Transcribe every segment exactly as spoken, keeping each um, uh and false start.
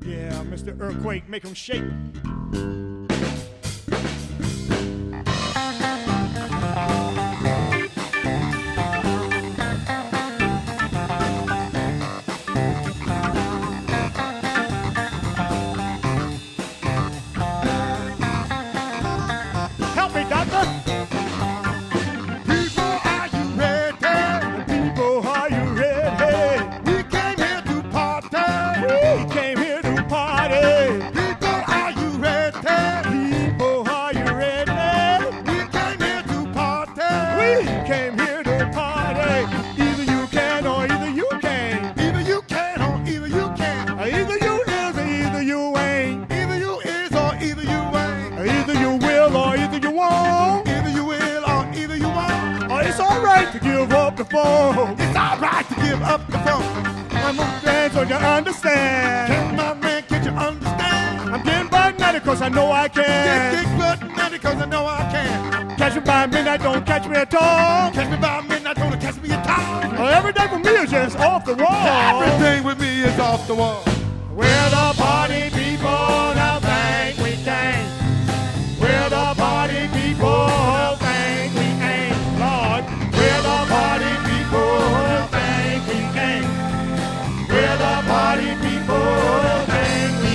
Yeah, Mister Earthquake, make them shake. Help me, doctor. People, are you ready? People, are you ready? We came here to party. We came here to party. People, are you ready? People, are you ready? We came here to party. We came here to party. Either you can or either you can't. Either you can or either you can. Or either you is or either you ain't. Either you is or either you ain't. Or either you will or either you won't. Either you will or either you won't. Or it's alright to give up the phone. It's alright to give up the phone. I'm a man so you understand. Can my man, can you understand? I'm getting magnetic cause I know I Get can. kick blood money cause I know I can. Catch me by midnight, don't catch me at all. Catch me by midnight, don't catch me at all. Oh, every day for me is just off the wall. Everything with me is off the wall. We're the party people, now think we can. We're the party people, think we ain't. Lord, we're the party people, think we can. We're the party people, think we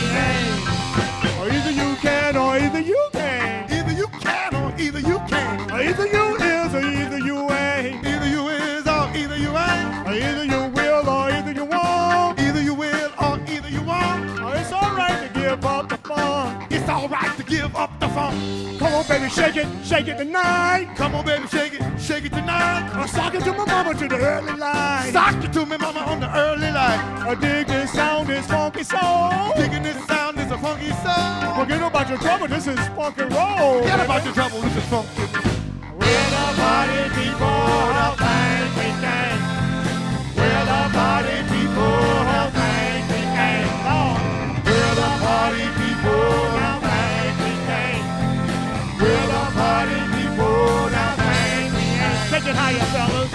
ain't. Or either you can or either you can. Either you can or either you can. Or either you is or either you ain't. Either you is or either you ain't. Or either you will or either you won't. Either you will or either you won't. Or it's alright to give up the fun. It's alright to give up the phone. Come on, baby, shake it, shake it tonight. Come on, baby, shake it, shake it tonight. Or sock it to my mama to the early light. Sock it to me, mama, on the early light. I dig this sound, this funky soul. Digging this sound is a funky sound. Forget about your trouble, this is funk and roll. Forget about your trouble, this is funky. We're the party people, how think we can. We're the party people, how think we can. Lord, we're the party people, how think we can. We're the party people, how think we can. Take it higher, fellas.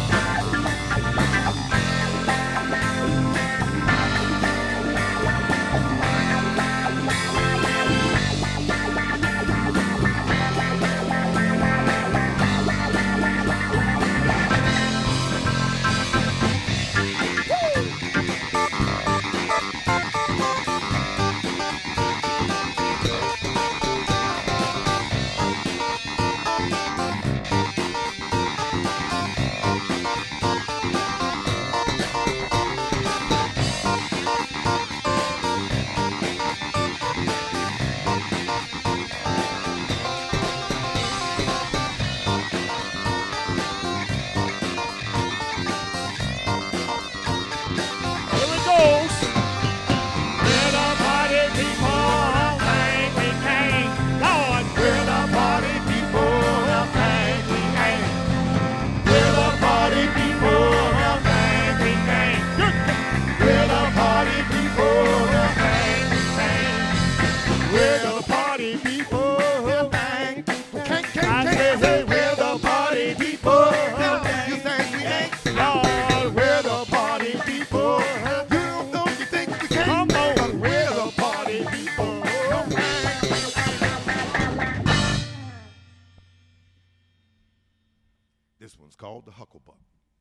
This one's called the Hucklebuck.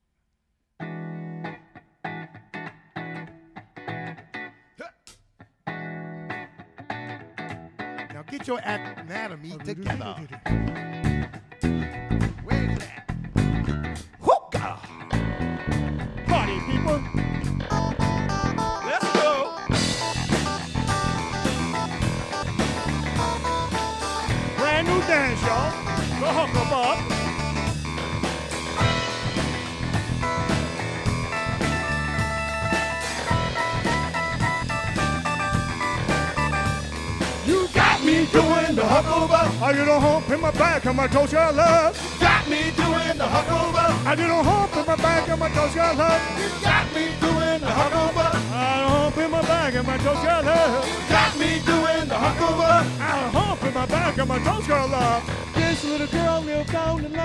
Now get your anatomy together. Where's it at? Hookah! Party people. Let's go. Brand new dance, y'all. The Hucklebuck. Me doing the hucklebuck. I did a hump in my back and my toes got love. Got me doing the hucklebuck. I did a hump in my back and my toes got love. Got me doing the hucklebuck. I had a hump in my back and my toes got love. Got me doing the hucklebuck. I had a hump in my back and my toes got love. This little girl lived down the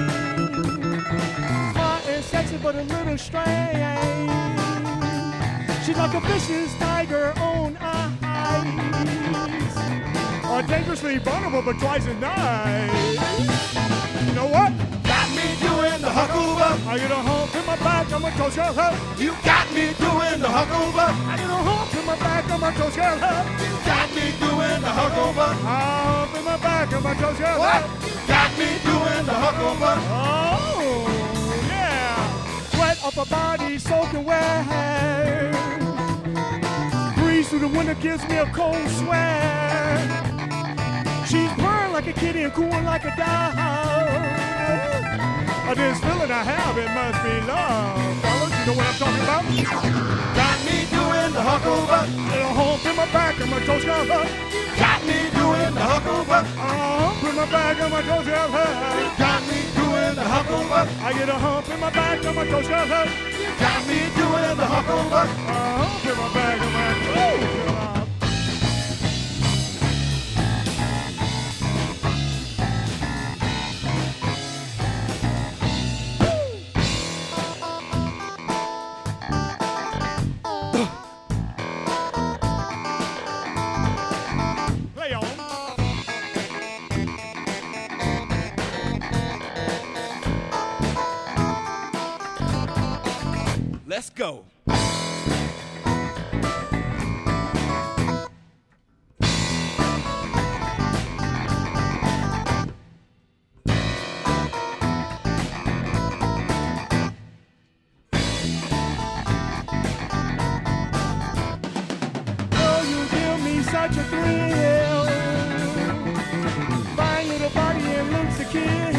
line. Smart and sexy but a little strange. She's like a vicious tiger on ice. Or dangerously vulnerable, but twice as nice. You know what? Got me doing the hucklebuck. I get a hump in my back, I'm a toast girl hut. You got me doing the hucklebuck. I get a hump in my back, I'm a toast girl hut. You got me doing the hucklebuck. A hump in my back, I'm a toast girl What? hut. You got me doing the hucklebuck. Oh, yeah. Sweat off her body soaking wet. Breeze through the window gives me a cold sweat. She's purring like a kitty and cooing like a dog. Oh, this feeling I have, it must be love. Fellas, you know what I'm talking about? Got me doing the hucklebuck. Little hump in my back and my toes got hurt. Got me doing the hucklebuck. A hump in my back and my toes got hurt. Got me doing the hucklebuck. I get a hump in my back and my toes got hurt. Got me doing the hucklebuck. A hump in my back and my toes got hurt. Let's go. Oh, you give me such a thrill. Fine little body and looks to kill.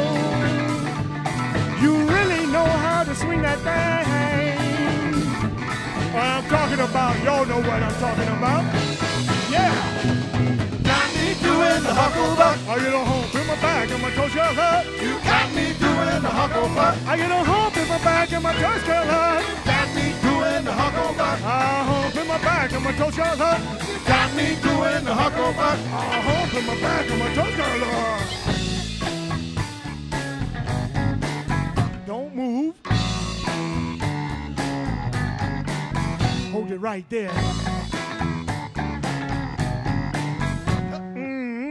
You really know how to swing that thing. What I'm talking about, y'all know what I'm talking about. Yeah. Got me doing the hucklebuck. I get a hump in my back and my toes got hurt. You got me doing the hucklebuck. I get a hump in my back and my toes got hurt. Got me doing the hucklebuck. A hump in my back and my toes got hurt. Got me doing the hucklebuck. A hump in my back and my toes got hurt. Don't move. Hold it right there. Mm.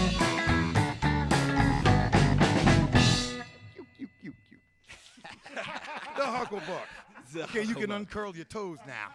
You, you, you, you. The hucklebuck. Okay, you can uncurl your toes now.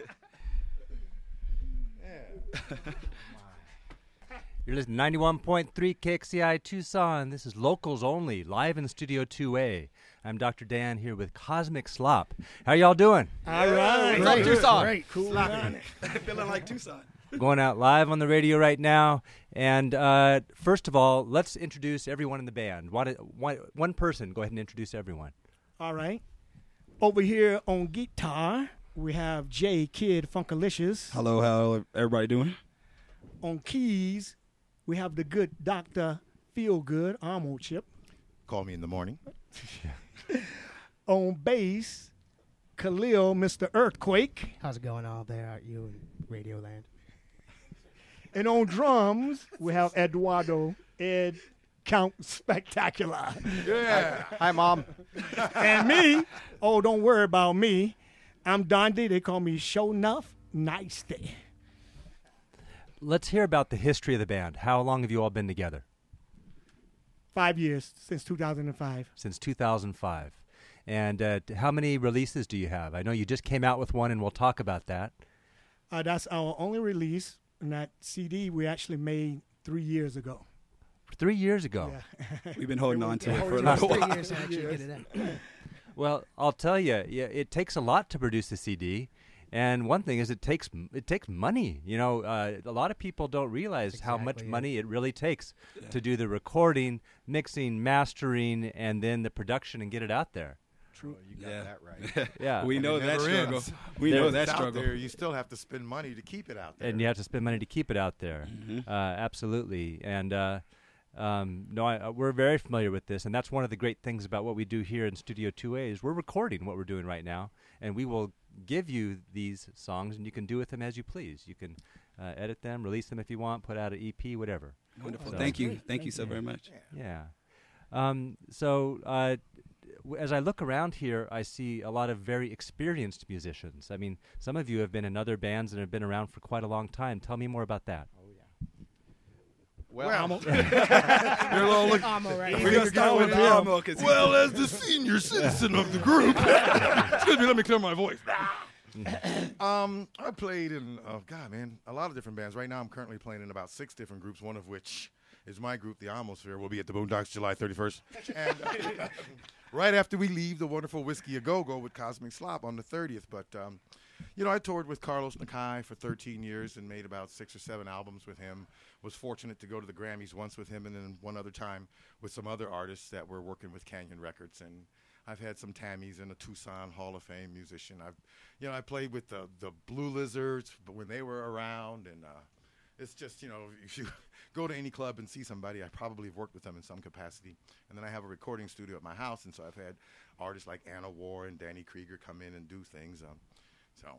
You're listening to ninety-one point three K X C I Tucson. This is Locals Only, live in Studio two A. I'm Doctor Dan here with Cosmic Slop. How y'all doing? All right. What's up, Tucson? Great. Cool. Feeling like Tucson. Going out live on the radio right now. And uh, first of all, let's introduce everyone in the band. One, one, one person, go ahead and introduce everyone. All right. Over here on guitar, we have J Kid Funkalicious. Hello, how everybody doing? On keys, we have the good Doctor Feelgood, Armo Chip. Call me in the morning. On bass, Khalil, Mister Earthquake. How's it going out there at you in Radio Land? And on drums, we have Eduardo Ed Count Spectacular. Yeah. Hi, Mom. And me, oh, don't worry about me. I'm Dondi. They call me Show Enough Nice Day. Let's hear about the history of the band. How long have you all been together? Five years, since two thousand five. Since two thousand five. And uh, t- how many releases do you have? I know you just came out with one, and we'll talk about that. Uh, that's our only release. And that C D we actually made three years ago. Three years ago. Yeah. We've been holding on to it for a Last little three while. years to actually get it in. Well, I'll tell you, yeah, it takes a lot to produce a C D, and one thing is it takes it takes money. You know, uh, a lot of people don't realize how much Exactly, yeah. money it really takes to do the recording, mixing, mastering, and then the production and get it out there. True. You got Yeah. that right. Yeah, We know It that never struggle. ends. We There- know It's that out struggle. there, you still have to spend money to keep it out there. and you have to spend money to keep it out there. Mhm. Uh, absolutely, and. Uh, Um, no, I, uh, we're very familiar with this, and that's one of the great things about what we do here in Studio two A is we're recording what we're doing right now, and we will give you these songs, and you can do with them as you please. You can uh, edit them, release them if you want, put out an E P, whatever. Wonderful. So- Thank you. Great. Thank you so very much. Yeah. Um, so uh, w- as I look around here, I see a lot of very experienced musicians. I mean, some of you have been in other bands and have been around for quite a long time. Tell me more about that. Oh yeah. Well, Well, I'm You're all look- Amo, right? We're gonna start with Yeah, him. Amo, 'cause he- Well, as the senior citizen of the group, excuse me, let me clear my voice. um, I played in, oh God, man, a lot of different bands. Right now, I'm currently playing in about six different groups. One of which is my group, the Atmosphere. We'll be at the Boondocks July thirty-first, and uh, right after we leave the wonderful Whiskey A Go Go with Cosmic Slop on the thirtieth. But um, you know, I toured with Carlos Nakai for thirteen years and made about six or seven albums with him. Was fortunate to go to the Grammys once with him, and then one other time with some other artists that were working with Canyon Records. And I've had some Tammys and a Tucson Hall of Fame musician. I've, you know, I played with the the Blue Lizards, but when they were around, and uh, it's just, you know, if you go to any club and see somebody, I probably have worked with them in some capacity. And then I have a recording studio at my house, and so I've had artists like Anna Warren, Danny Krieger come in and do things. Um, so,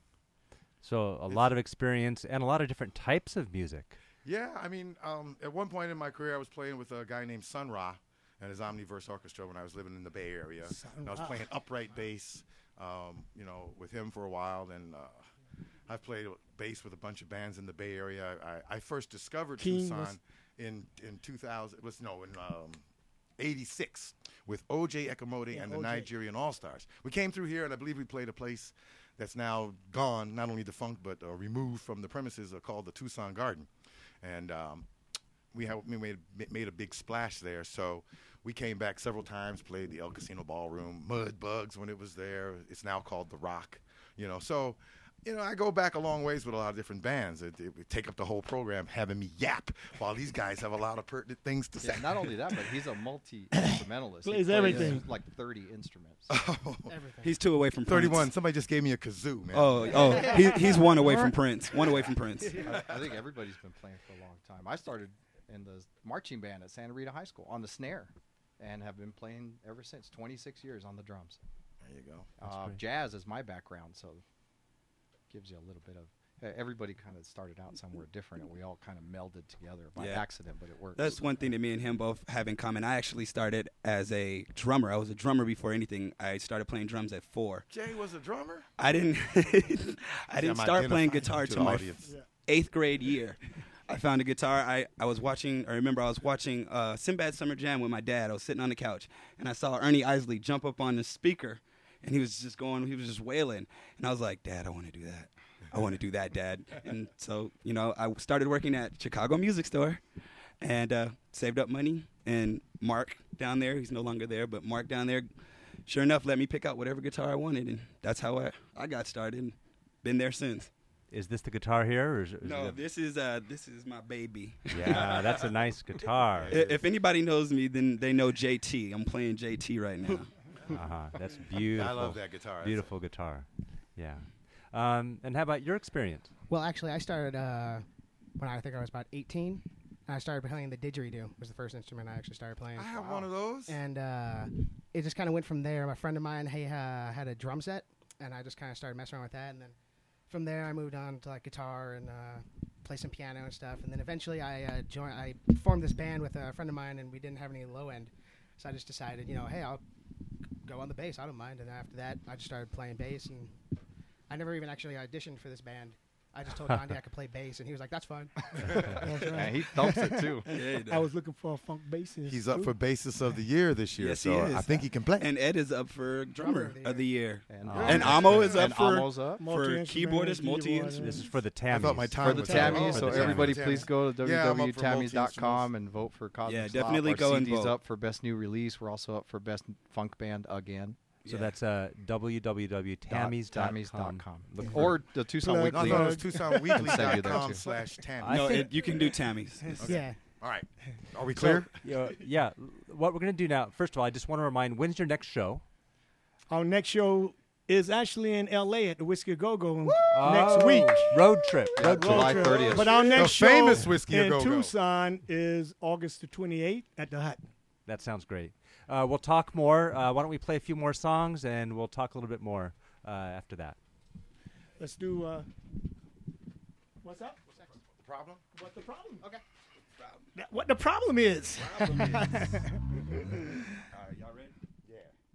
So a lot of experience and a lot of different types of music. yeah, I mean, um, at one point in my career, I was playing with a guy named Sun Ra and his Omniverse Orchestra when I was living in the Bay Area. And I was playing upright bass, um, you know, with him for a while. And uh, I've played bass with a bunch of bands in the Bay Area. I, I first discovered King Tucson was- in in two thousand. Was no in um, eighty-six with O J Ekamode Yeah, and the O J. Nigerian All Stars. We came through here, and I believe we played a place that's now gone, not only defunct but uh, removed from the premises, uh, called the Tucson Garden, and um, we have we made made a big splash there. So we came back several times, played the El Casino Ballroom, Mud Bugs when it was there. It's now called the Rock, you know. So, you know, I go back a long ways with a lot of different bands. It, it would take up the whole program having me yap while these guys have a lot of pertinent things to say. yeah, not only that, but he's a multi-instrumentalist. He Plays everything. like thirty instruments. Everything. He's two away from Prince. thirty-one. Somebody just gave me a kazoo, man. Oh, oh, he, he's one away from Prince. One away from Prince. I, I think everybody's been playing for a long time. I started in the marching band at Santa Rita High School on the snare, and have been playing ever since. twenty-six years on the drums. There you go. Uh, jazz is my background, so gives you a little bit of. Uh, everybody kind of started out somewhere different, and we all kind of melded together by Yeah. accident, but it works. That's one thing that me and him both have in common. I actually started as a drummer. I was a drummer before anything. I started playing drums at four. Jay was a drummer? I didn't. I didn't I'm start playing identifying guitar to till the my audience. f- eighth grade year. I found a guitar. I, I was watching. I remember I was watching uh, Sinbad Summer Jam with my dad. I was sitting on the couch, and I saw Ernie Isley jump up on the speaker, and he was just going. He was just wailing, and I was like, "Dad, I want to do that. I want to do that, Dad." And so, you know, I started working at Chicago Music Store, and uh, saved up money. And Mark down there, he's no longer there, but Mark down there, sure enough, let me pick out whatever guitar I wanted, and that's how I, I got started. And been there since. Is this the guitar here? Or is, is No, it this is uh, this is my baby. yeah, that's a nice guitar. I- If anybody knows me, then they know J T. I'm playing J T right now. Uh-huh. That's beautiful. I love that guitar. That's- Beautiful guitar. Yeah. Um, and how about your experience? Well, actually, I started uh, when I think I was about eighteen. I started playing the didgeridoo. Was the first instrument I actually started playing. I have one of those. And uh, it just kind of went from there. My friend of mine, he uh, had a drum set, and I just kind of started messing around with that. And then from there, I moved on to like guitar and uh, play some piano and stuff. And then eventually, I uh, joined. I formed this band with a friend of mine, and we didn't have any low end, so I just decided, you know, hey, I'll go on the bass. I don't mind. And after that, I just started playing bass, and I never even actually auditioned for this band. I just told Gandhi I could play bass, and he was like, "That's fine." That's Yeah, right. he thumps it too. Yeah, he does. I was looking for a funk bassist. He's up too. for bassist of the year this year, Yes, he so is. I think he can play. And Ed is up for drummer of the year. And, Oh. uh, And Amo is up and for Amo's up. for Multi-instrumental, keyboardist, multi keyboard, instrument. This is for the I Tammys. thought my time For the was Tammy, up. For so the everybody Tammys. please go to Yeah, I'm up w w w for tammys dot com multi-instruments. and vote for Cosmic Yeah, Slop. definitely Our go and C D's vote. up for best new release. We're also up for best funk band again. So Yeah. that's uh, w w w dot tammys dot Tammys dot com. Look for- Or the Tucson Plug. No, I Weekly. thought it was tucson weekly Send dot you there, com too. slash Tammy. I No, think- Ed, you can do Tammy's. Yeah. All right. Are we clear? yeah, yeah. l- What we're going to do now, first of all, I just want to remind, when's your next show? Our next show is actually in L A at the Whiskey Go Go next Oh, week. Road trip. Yeah, Road trip. July Road trip. thirtieth. But our next show famous Whiskey A in Go Go. Tucson is August the twenty-eighth at the Hut. That sounds great. Uh, we'll talk more. Uh, why don't we play a few more songs, and we'll talk a little bit more uh, after that. Let's do. Uh, what's up? The problem? What's the problem? Okay. What the problem is? All right, y'all ready?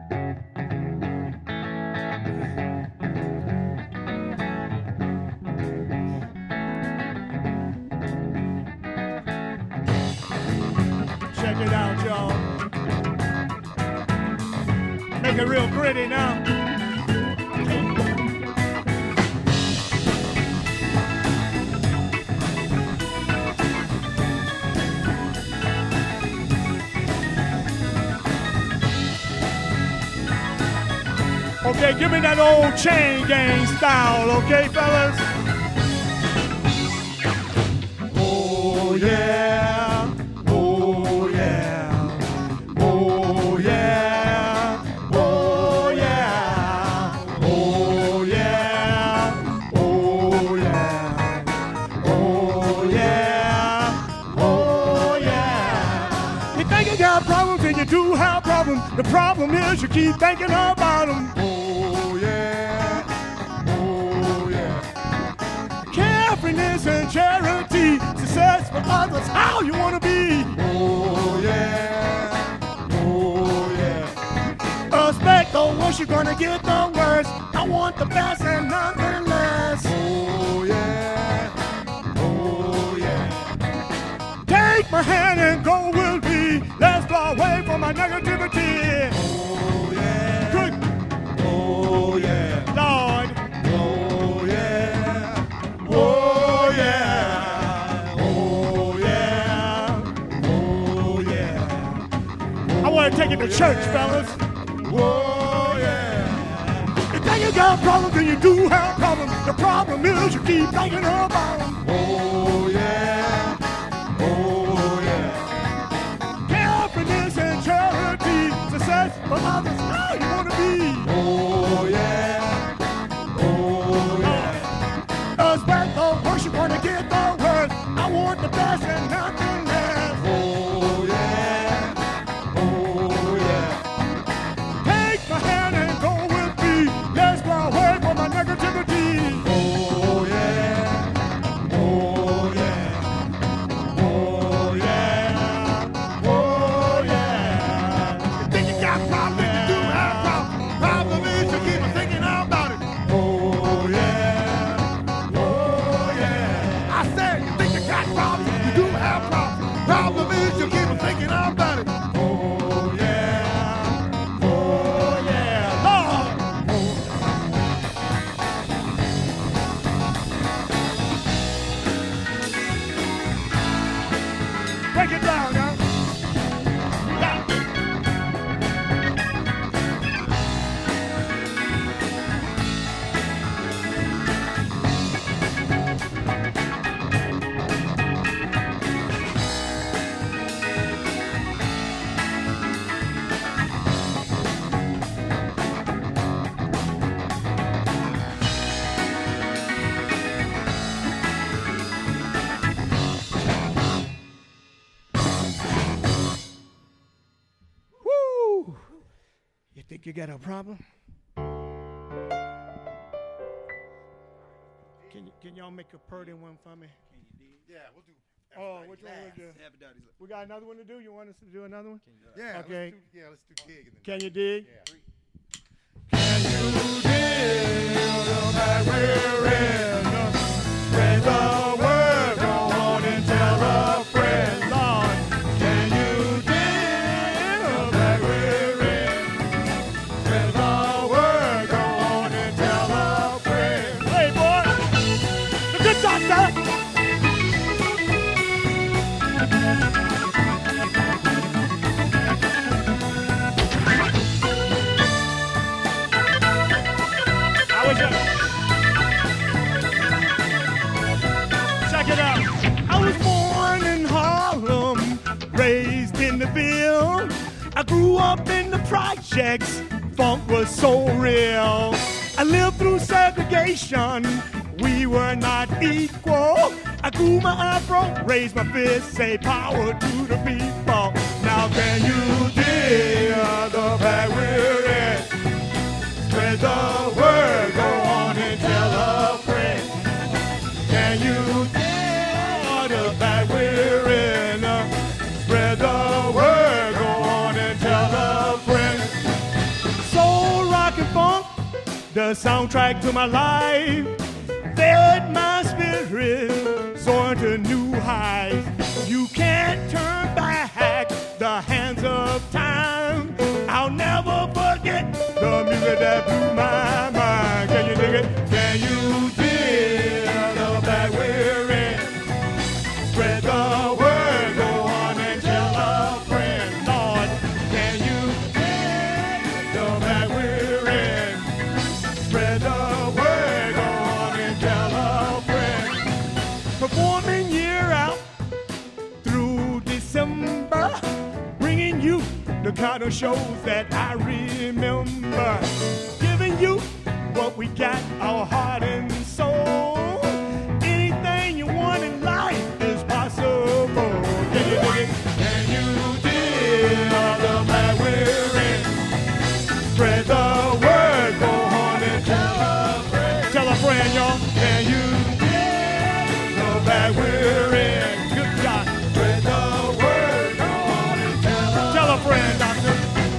Check it out, y'all. Make it real gritty now. Okay, give me that old chain gang style, okay, fellas? Oh, yeah. Oh, yeah. Oh, yeah. Oh, yeah. Oh, yeah. Oh, yeah. Oh, yeah. Oh, yeah. You think you got problems and you do have problems. The problem is you keep thinking about them. Oh, yeah. Oh, yeah. Carefreeness and charity, success for others, how you want to be. Oh, yeah. Oh, yeah. Expect the worst, you're going to get the worst. I want the best and nothing less. Oh, yeah. Oh, yeah. Take my hand and go with me. Let's fly away from my negativity. Oh, yeah. Good. Oh, yeah. Lord. Oh, yeah. Oh, yeah. Oh, yeah. Oh, yeah. I want to take it to church, fellas. Oh, yeah. You think you got problems and you do have problems. The problem is you keep thinking about them. Oh, yeah. Oh, yeah. Carefreeness and charity, success for others, how you want to be. Oh, yeah. Oh, yeah. Expect the worst, you want to get the worst. I want the best and nothing less. Oh, yeah. Oh, yeah. Take my hand and go with me. Let's fly away from my negativity. Oh, yeah. Oh, yeah. Oh, yeah. Oh, yeah. You think you got problems, you do have problems. Problem is you keep on thinking about it. Oh, yeah. Oh, yeah. I said you think you got problems, you do have problems. Problem is you keep on thinking about it. Oh, yeah. Oh, yeah. Lord. Break it down now. Woo! You think you got a problem? Can, you, can y'all make a purdy one for me? Yeah, we'll do. Oh, which one we do? We got another one to do? You want us to do another one? Yeah. Okay. Let's do, yeah, let's do dig. And then Can you dig? Yeah. Can you dig the back we're in? Spread the word, go on and tell a friend, Lord. Can you dig the back we're in? Spread the word, go on and tell a friend. Hey, boy, the good doctor. How was it? Check it out. I was born in Harlem, raised in the Ville. I grew up in the projects, funk was so real. I lived through segregation, we were not equal. I grew my afro, raised my fist, say power to the people. Now can you dig the bag we're in? Spread the word, go on and tell a friend. Can you dig the bag we're in? Spread the word, go on and tell a friend. soundtrack to my life, fed my spirit, soaring to new heights. You can't turn back the hands of time. I'll never forget the music that blew my mind. Can you dig it? Can you dig the bag we're in? Spread the word, go on and tell a friend. Lord, can you dig the bag we're in? Spread the word, go on and tell a friend. Performing year out through December, bringing you the kind of shows that I remember, giving you what we got, our heart and soul. Anything you want in life is possible. Can you dig it? Can you dig the bag we're in? Spread the word, go on and tell a friend. Tell a friend, y'all. Can you dig the bag we're in? Good job. Spread the word, go on and tell a, tell a friend, doctor.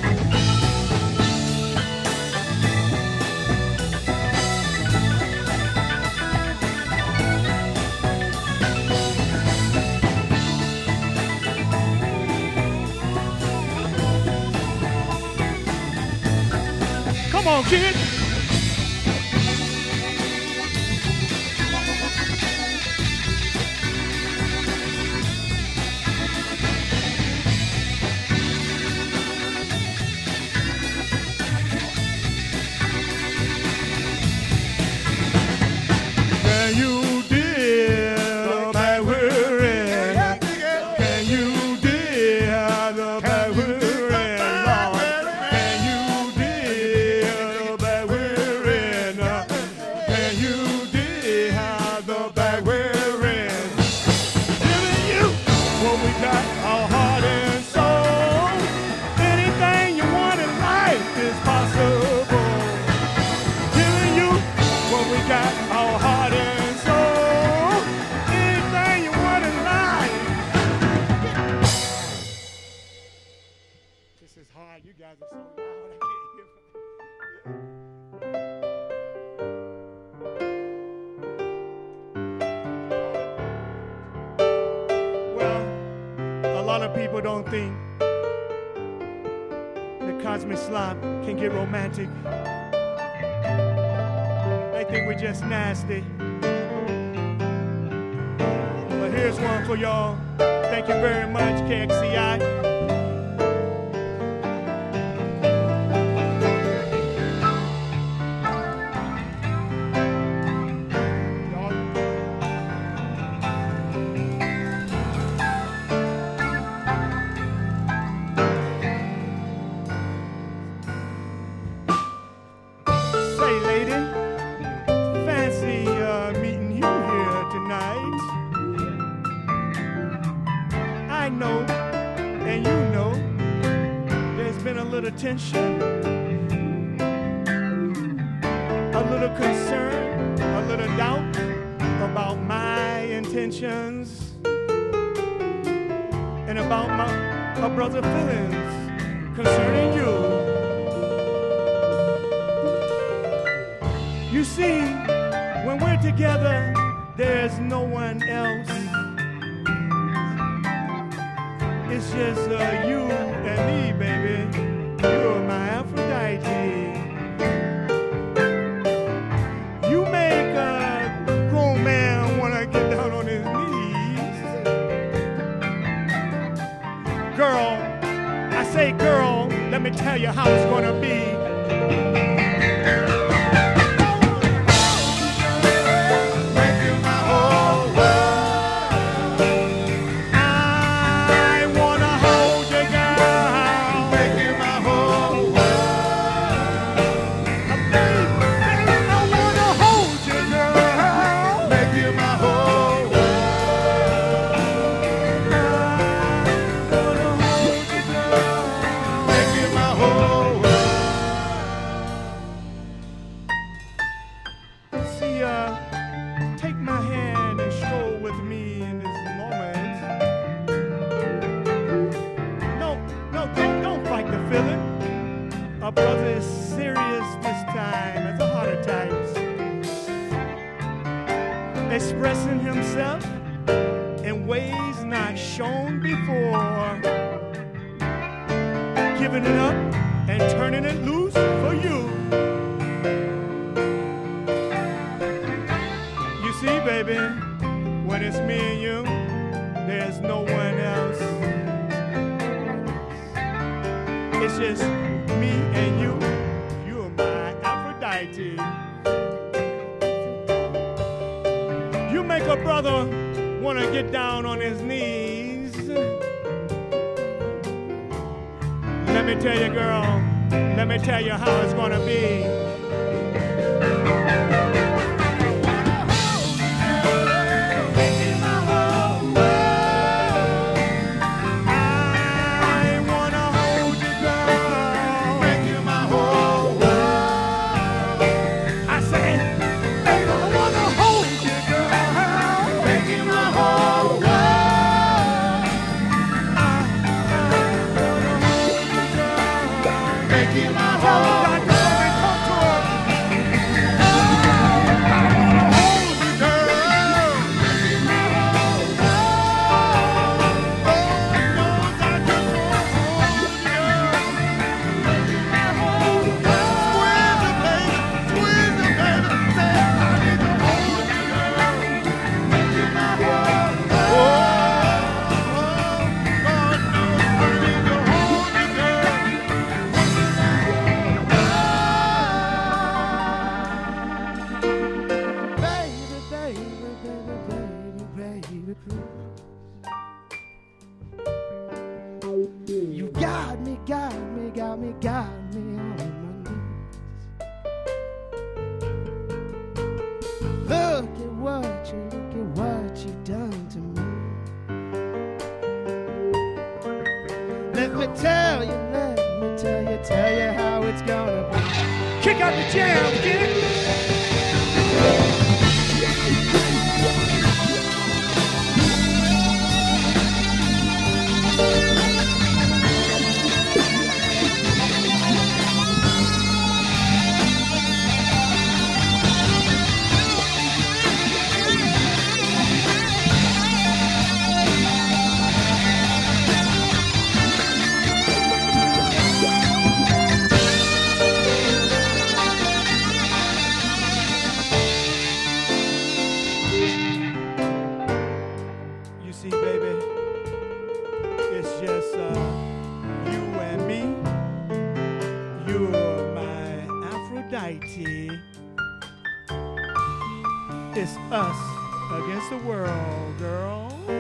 Come on, kid. Can you dig the bag we're in? Can you dig the bag we're in, Lord? Can you dig the bag we're in? Can you dig the bag we're in? Giving you what we got, our heart and soul. Anything you want in life is possible. Giving you what we got, our heart and soul. Anything you want in life. This is hard. You guys are so loud. I can't hear. Well, a lot of people don't think that Cosmic Slop can get romantic. They think we're just nasty. But here's one for y'all. Thank you very much, K X C I. Say, lady, fancy uh, meeting you here tonight. I know, and you know, there's been a little tension, a little concern, a little doubt about my intentions and about my, my brother's feelings concerning you. You see, when we're together, there's no one else. It's just uh, you and me, baby. You're my Aphrodite. You make a grown man wanna get down on his knees. Girl, I say girl, let me tell you how it's gonna be. expressing himself in ways not shown before, giving it up and turning it loose for you. You see, baby, when it's me and you, there's no one else. It's just me and you. You're my Aphrodite. You make a brother want to get down on his knees. Let me tell you, girl, let me tell you how it's going to be. You got me, got me, got me, got me on my knees. Look at what you, look at what you done to me. Let me tell you, let me tell you, tell you how it's gonna be. Kick out the jam, get it? It's us against the world, girl.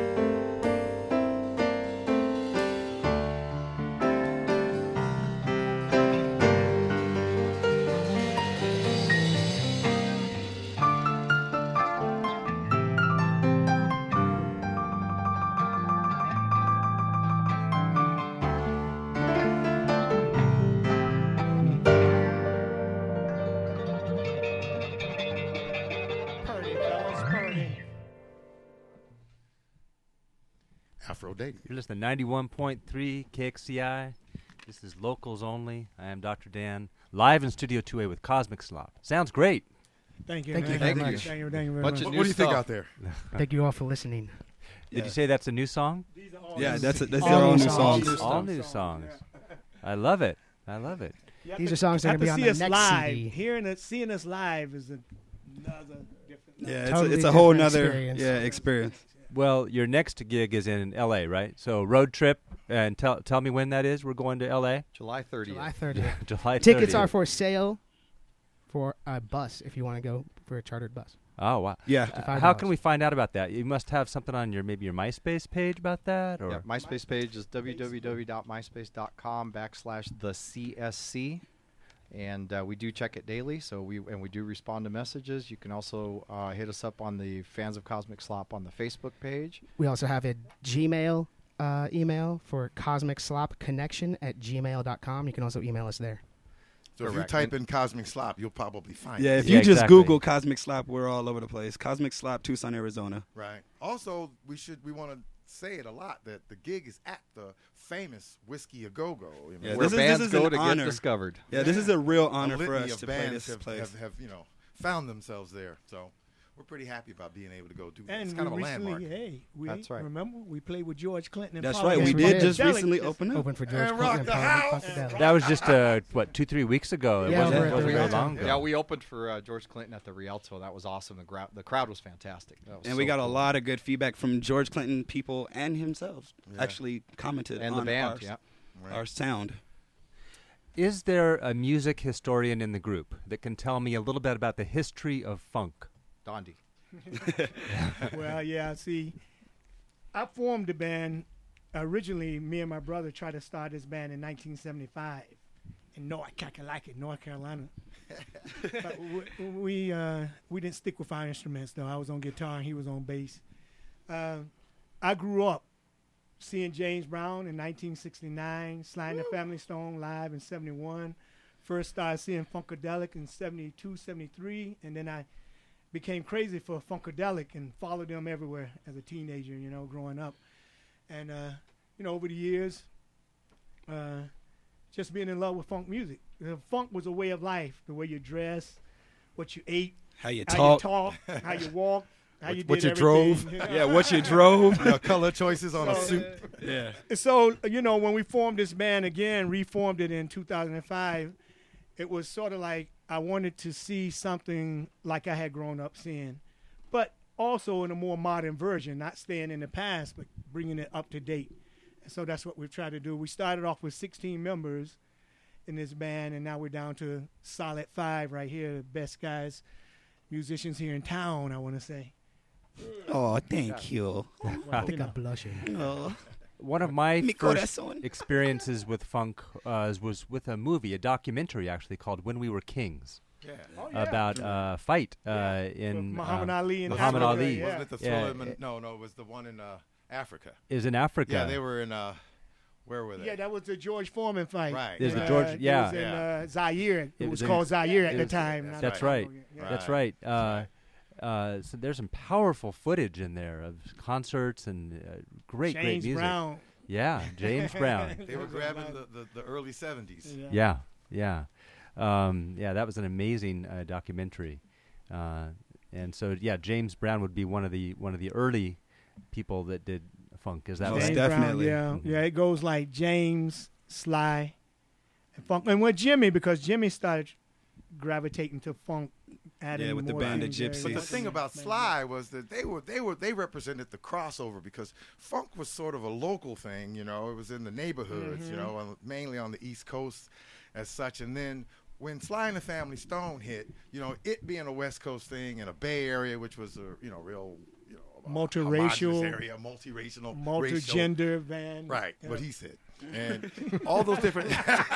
Aphrodite. You're listening to ninety-one point three K X C I. This is Locals Only. I am Doctor Dan, live in Studio two A with Cosmic Slop. Sounds great. Thank you. Thank man. you Thank very you. much. Thank you. Thank you very Bunch much. of What, what do you think stuff. out there? Thank you all for listening. Did Yeah. you say that's a new song? Yeah, that's a, that's All their new own new songs. songs. All new songs. I love it. I love it. You have These to- are songs that have are going to to be on see the us next live. C D. Hearing it, seeing us live is another different. Yeah, it's Totally a, it's a whole different nother experience. yeah experience. Well, your next gig is in L A, right? So road trip, and tell tell me when that is. We're going to L A. July thirtieth. July thirtieth. July Tickets thirtieth. are for sale for a bus if you want to go for a chartered bus. Oh wow. Yeah, Uh, five how dollars. can we find out about that? You must have something on your maybe your MySpace page about that, or Yeah, MySpace page is www.myspace.com backslash the CSC. And uh, we do check it daily, so we and we do respond to messages. You can also uh, hit us up on the Fans of Cosmic Slop on the Facebook page. We also have a Gmail uh, email for cosmic slop connection at gmail dot com. You can also email us there. So if you Correct. type in Cosmic Slop, you'll probably find yeah. it. If Yeah, you just exactly. Google Cosmic Slop, we're all over the place. Cosmic Slop, Tucson, Arizona. Right. Also, we should we want to say it a lot that the gig is at the famous Whiskey A Go Go. Yeah, where this is- bands this is go an to honor. get discovered. Yeah, this is a real honor for litany us of to play bands this have, place. Have, have you know found themselves there. So we're pretty happy about being able to go do. And It's kind of a we recently, landmark. hey, we That's right. remember we played with George Clinton. And That's Paul right. We Yes, we did did. just Funkadelic recently just open up. Open for George And Clinton rock and the Paul house. Funkadelic. That was just uh, what two, three weeks ago. It Yeah, wasn't, over at wasn't the very Rialto. long ago. Yeah, we opened for uh, George Clinton at the Rialto. That was awesome. The, gra- the crowd was fantastic. That was And so we got cool. a lot of good feedback from George Clinton people and himself. Yeah. Actually commented and on the band. our, Yeah, Right. our sound. Is there a music historian in the group that can tell me a little bit about the history of funk? Dondi. Well, yeah. See, I formed the band originally. Me and my brother tried to start this band in nineteen seventy-five in North Kakalaki, North Carolina. But we we, uh, we didn't stick with our instruments though. I was on guitar and he was on bass. Uh, I grew up seeing James Brown in nineteen sixty-nine, Sly and the Family Stone live in seventy-one. First started seeing Funkadelic in seventy-two, seventy-three, and then I became crazy for Funkadelic and followed them everywhere as a teenager, you know, growing up. And, uh, you know, over the years, uh, just being in love with funk music. Uh, funk was a way of life, the way you dress, what you ate, How you how talk. you talk, how you walk, how you did what you everything. drove. Yeah, what you drove. The color choices on a So, suit. Yeah. So, you know, when we formed this band again, reformed it in two thousand five, it was sort of like I wanted to see something like I had grown up seeing, but also in a more modern version, not staying in the past, but bringing it up to date. And so that's what we've tried to do. We started off with sixteen members in this band, and now we're down to solid five right here, the best guys, musicians here in town, I want to say. Oh, thank you. I think I'm blushing. Oh, One of my Mi first corazón. experiences with funk uh, was with a movie, a documentary actually called "When We Were Kings," Yeah. Oh, about a fight uh, With in Muhammad uh, Ali in Muhammad Africa, Ali. yeah. Wasn't it the Yeah. Thriller? in- No, no, it was the one in uh, Africa. is in Africa. Yeah, they were in. Uh, where were they? Yeah, that was the George Foreman fight. Right. There's In, the George- uh, yeah. It was in Yeah. uh, Zaire. It, It was was in- called Zaire at it the was- time. that's not That's Congo right. yet. Yeah. That's Right. right. Uh, uh, so there's some powerful footage in there of concerts and uh, great, great James music. Brown. Yeah, James Brown. They were grabbing the, the, the early seventies. Yeah. Yeah, yeah, um, yeah. That was an amazing uh, documentary, uh, and so yeah, James Brown would be one of the one of the early people that did funk. Is that Most right? James definitely. Brown, Mhm. yeah, yeah. It goes like James, Sly, and funk, and with Jimmy because Jimmy started gravitating to funk. Adding Yeah, with the more band of things, But yeah, the Gypsies. yeah. thing about Sly was that they were they were they represented the crossover because funk was sort of a local thing, you know. It was in the neighborhoods, you know, on, mainly on the East Coast, as such. And then when Sly and the Family Stone hit, you know, it being a West Coast thing in a Bay Area, which was a you know real you know Multiracial, homogenous area, multiracial, racial, multi-gender band. right? Yeah. What he said, and all those different.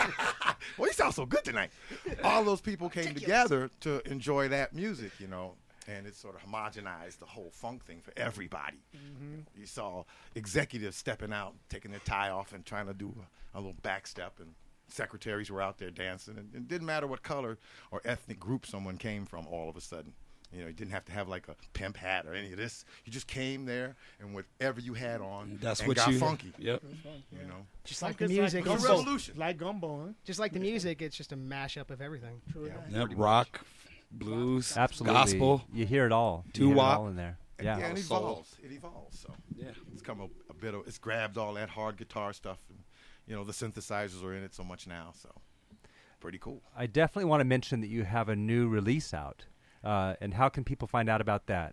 Well, he sounds so good tonight. All those people came together to enjoy that music, you know, and it sort of homogenized the whole funk thing for everybody. You saw executives stepping out, taking their tie off, and trying to do a, a little back step, and secretaries were out there dancing. And it didn't matter what color or ethnic group someone came from. All of a sudden, you know, you didn't have to have like a pimp hat or any of this. You just came there, and whatever you had on, That's and what got you. funky. Yep. You know, Just like Funk the is music, like It's it's a gumbo. revolution. Like gumbo, huh? just like the music, it's just a mashup of everything. True Yeah. that. Yep. Rock, blues, Absolutely, gospel. You hear it all. You Doo hear it wop. all in there. And, Yeah. yeah, and it Soul. evolves. It evolves. So Yeah. it's come a, a bit of it's grabbed all that hard guitar stuff, and you know the synthesizers are in it so much now. So pretty cool. I definitely want to mention that you have a new release out. Uh, and how can people find out about that?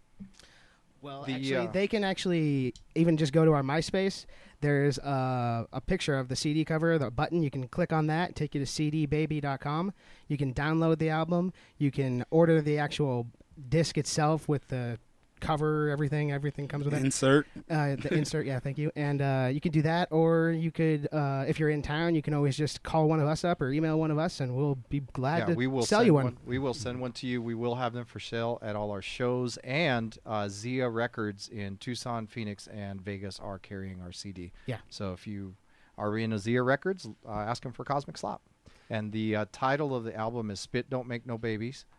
Well, The, actually, uh, they can actually even just go to our MySpace. There's uh, a picture of the C D cover, the button. You can click on that, take you to c d baby dot com. You can download the album. You can order the actual disc itself with the cover, everything. Everything comes with it. Insert. Uh, the insert, yeah, thank you. And uh, you could do that, or you could, uh, if you're in town, you can always just call one of us up or email one of us, and we'll be glad yeah, to we will sell send you one. We will send one to you. We will have them for sale at all our shows, and uh, Zia Records in Tucson, Phoenix, and Vegas are carrying our C D. Yeah. So if you are in a Zia Records, uh, ask them for Cosmic Slop. And the uh, title of the album is "Spit Don't Make No Babies."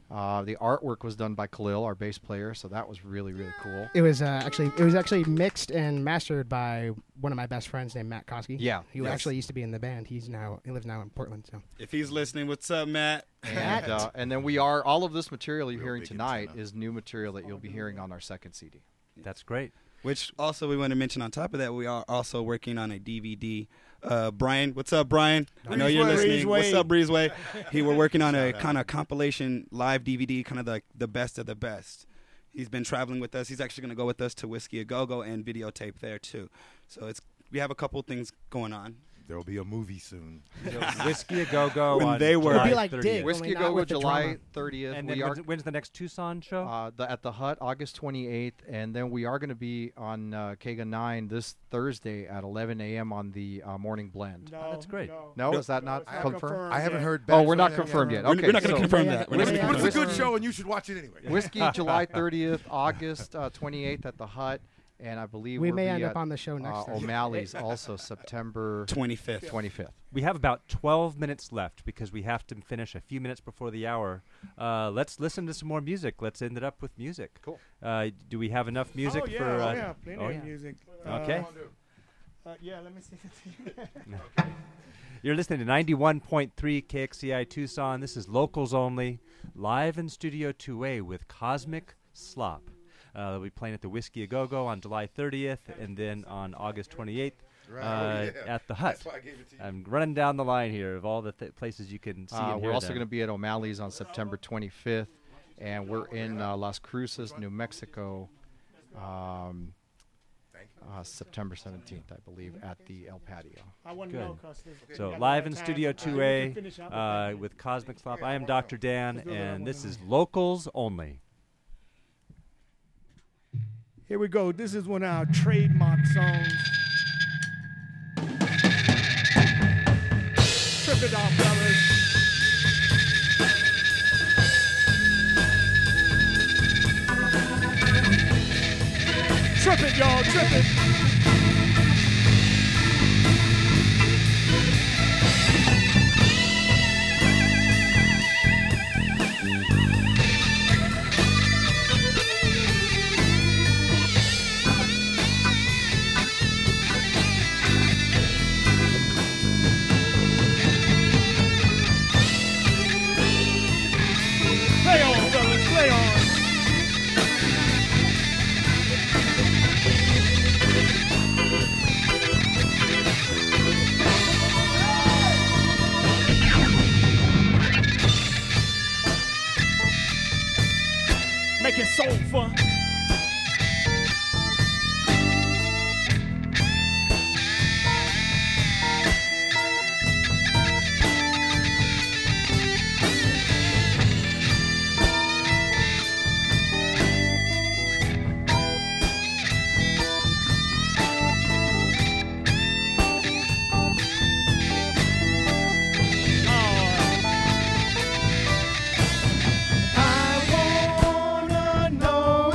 Uh, the artwork was done by Khalil, our bass player, so that was really, really cool. It was uh, actually it was actually mixed and mastered by one of my best friends named Matt Koski. Yeah. Who Yes. actually used to be in the band. He's now he lives now in Portland. So If he's listening, what's up, Matt? And, uh, and then we are, all of this material you're Real hearing big in tonight China. is new material that you'll be hearing on our second C D. That's great. Which also we want to mention on top of that, we are also working on a D V D. Uh, Brian, what's up, Brian? I know you're Breezeway. listening. What's Breezeway. up, Breezeway? He we're working on a kind of compilation live D V D, kind of the the best of the best. He's been traveling with us. He's actually going to go with us to Whiskey A Go Go and videotape there too. So it's we have a couple things going on. There will be a movie soon. Whiskey A Go Go. When on they were- July It'd be like thirtieth. Dig. Whiskey only Go not Go with the July drama. thirtieth. And we then are when's, when's the next Tucson show? uh, the, at the Hut, August twenty-eighth, and then we are going to be on uh, Kega nine this Thursday at eleven a.m. on the uh, Morning Blend. No, Oh, that's great. No, No, is that not it's not confirmed? I haven't yet. heard. Oh, back we're from not them confirmed yet. We're- Okay, we're not going so to confirm yeah, that. We're yeah, not yeah. gonna But it's a confirm good that. show, and you should watch it anyway. Whiskey July thirtieth, August uh, twenty-eighth at the Hut, and I believe We we'll may be end at, up on the show next uh, Thursday. O'Malley's also September twenty-fifth. twenty-fifth. We have about twelve minutes left because we have to finish a few minutes before the hour. Uh, let's listen to some more music. Let's end it up with music. Cool. Uh, do we have enough music oh, yeah, for? oh, Uh, yeah, plenty oh, of yeah. music. Okay. Uh, uh, yeah, let me see. You're listening to ninety-one point three K X C I Tucson. This is Locals Only, live in Studio two A with Cosmic Slop. Uh, they'll be playing at the Whiskey A Go Go on July thirtieth, and then on August twenty-eighth Right. uh, Oh, yeah. at the Hut. That's why I gave it to you. I'm running down the line here of all the th- places you can see Uh, and we're hear also them. going to be at O'Malley's on September twenty-fifth, and we're in uh, Las Cruces, New Mexico, um, uh, September seventeenth, I believe, at the El Patio. I want Good. to know 'cause we So got live a in lot of Studio time. two Uh, we A can finish up with uh, that. with Cosmic Slop. I am Doctor Dan, Let's do that and one this more. is Locals Only. Here we go. This is one of our trademark songs. Trip it off, fellas. Trip it, y'all. Trip it. Play on, fellas. Play on. Make it soulful. I wanna know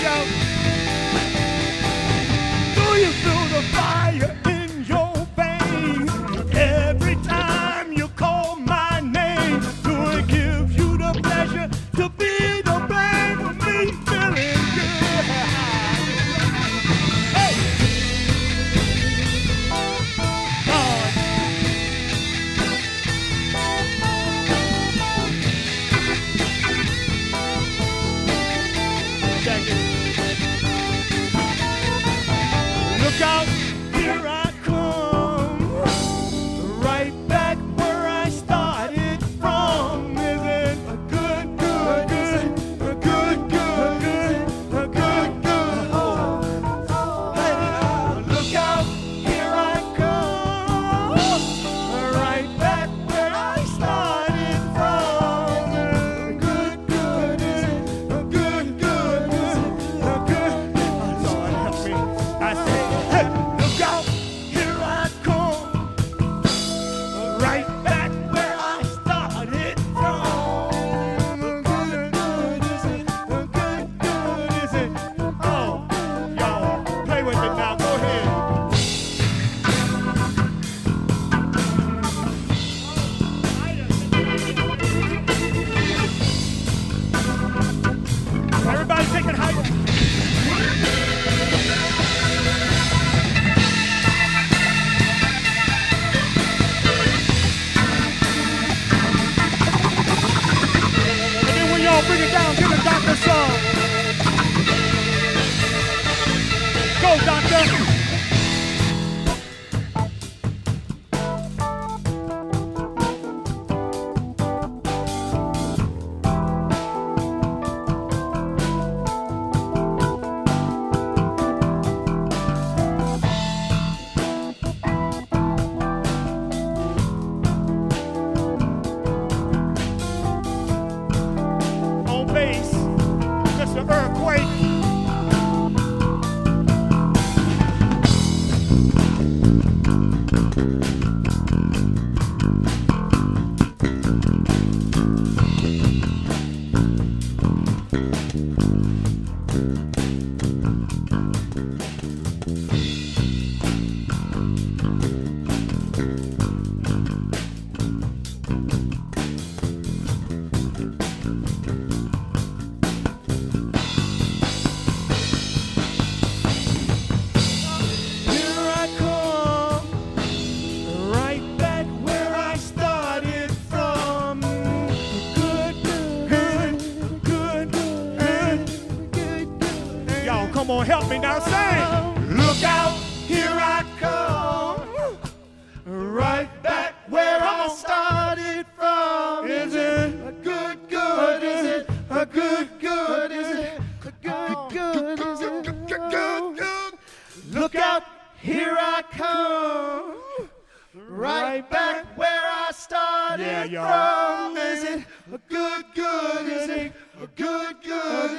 shout. Do you feel the fire in your veins every time you call my name? Do it give you the pleasure to be the blame for me feeling good? Hey! God. Check it. Look out, here I come, right back where I started from. Is it a good, good, good, a good, good, good, a good, good? Oh, hey, look out, here I come, right back where I started from. A good, good, is it a good, good, is it a good? Oh, Lord, help me. I say, hey, look out, here I come, right back where I started from. A good, good, is it? A good, good, is it? Oh, y'all, play with it now. Go ahead. Everybody take it higher. And then when y'all bring it down, give it Doctor some. Go, Doctor. On bass, just an earthquake. Here I come, right back where I started from. Good, good, good, good, good. Y'all, come on, help me now, sing. Look out, here I come, right back where I started from. Is it a good, good? Is it a good, good? Is it a good, good? Is it a good, good? Look out, here I come, right back where I started Yeah, y'all. from. Is it a good, good? Is it a good, good?